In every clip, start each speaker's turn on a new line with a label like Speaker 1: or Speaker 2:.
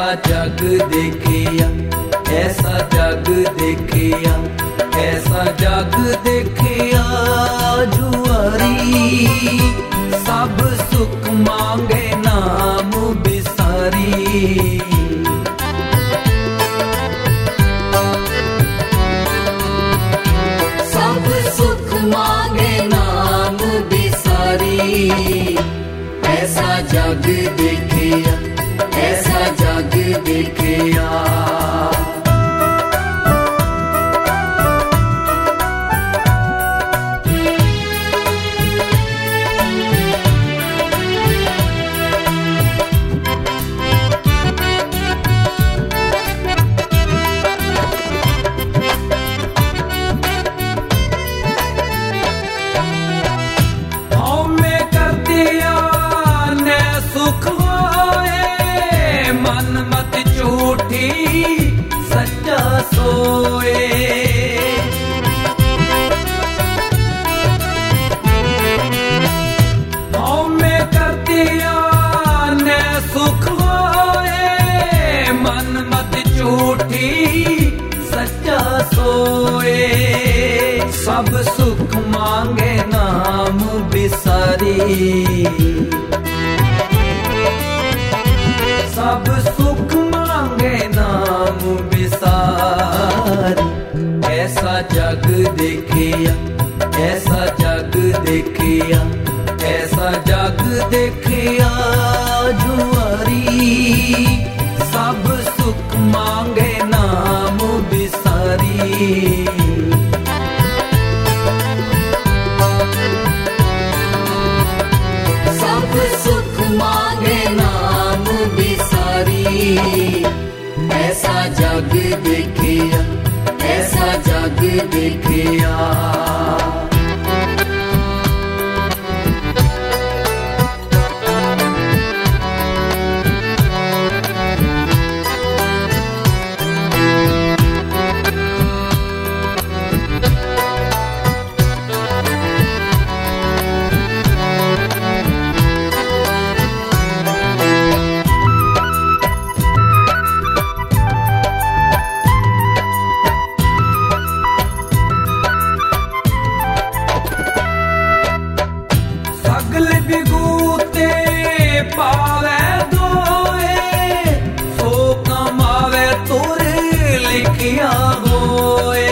Speaker 1: जग देखिया, ऐसा जग देखिया, ऐसा जग देखिया जुआरी, सब सुख मांगे नाम बिसारी।
Speaker 2: सब सुख मांगे नाम बिसारी, ऐसा जग देखिया, ऐसा जग देखिया।
Speaker 1: सच्चा सोए में करतिया ने सुख होए, मन मत झूठी सच्चा सोए। सब सुख मांगे नाम बिसारी, सब सुख मांगे नाम बिसारी। ऐसा जग देखिया, ऐसा जग देखिया, ऐसा जग देखिया जुआरी, सब सुख मांगे नाम बिसारी।
Speaker 2: सब सुख मांगे नाम बिसारी, ऐसा जग देखिया, ऐसा जग देखिया।
Speaker 1: पावे दोए सो कमावे तुर लिखिया होए,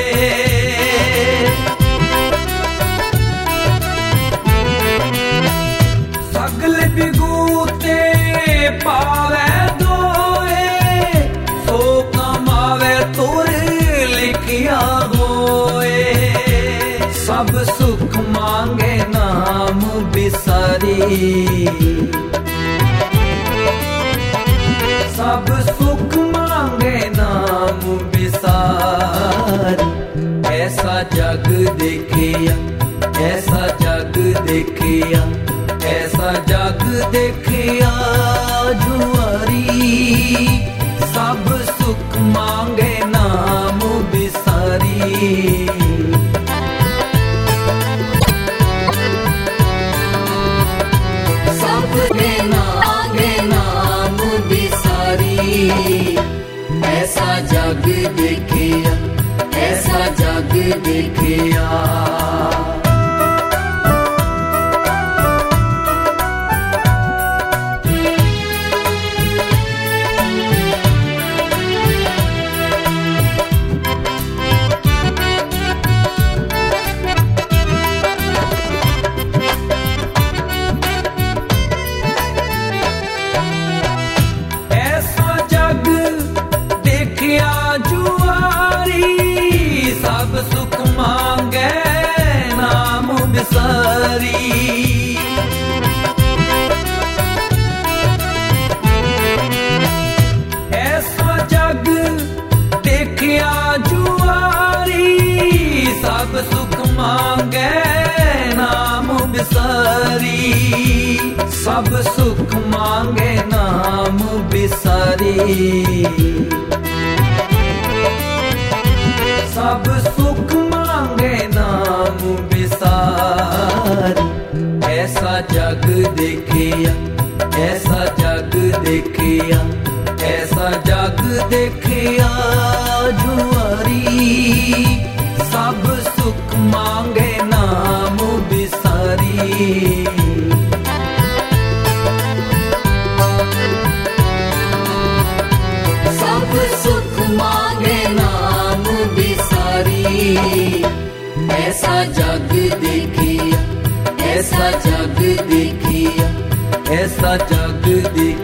Speaker 1: सगल बिगूते पावे दोए सो कमावे तुर लिखिया होए। सब सुख मांगे नाम बिसारी, सब सुख मांगे नाम बिसारी। ऐसा जग देखिया, ऐसा जग देखिया, ऐसा जग देखिया जुआरी, सब सुख मांगे नाम बिसारी।
Speaker 2: ऐसा जग देखिया, ऐसा जग देखिया।
Speaker 1: सब सुख मांगे नाम बिसारी, ऐसा जग देखिया जुआरी, सब सुख मांगे नाम बिसारी, सब सुख मांगे नाम बिसारी। सब सुख मांगे नाम बिसारी। ऐसा जग देखिया, ऐसा जग देखिया, ऐसा जग देखिया जुआरी सब सुख मांगे नाम बिसारी
Speaker 2: सब सुख मांगे नाम बिसारी ऐसा जग देखिया ऐसा जग देखिया
Speaker 1: ऐसा जग देखिया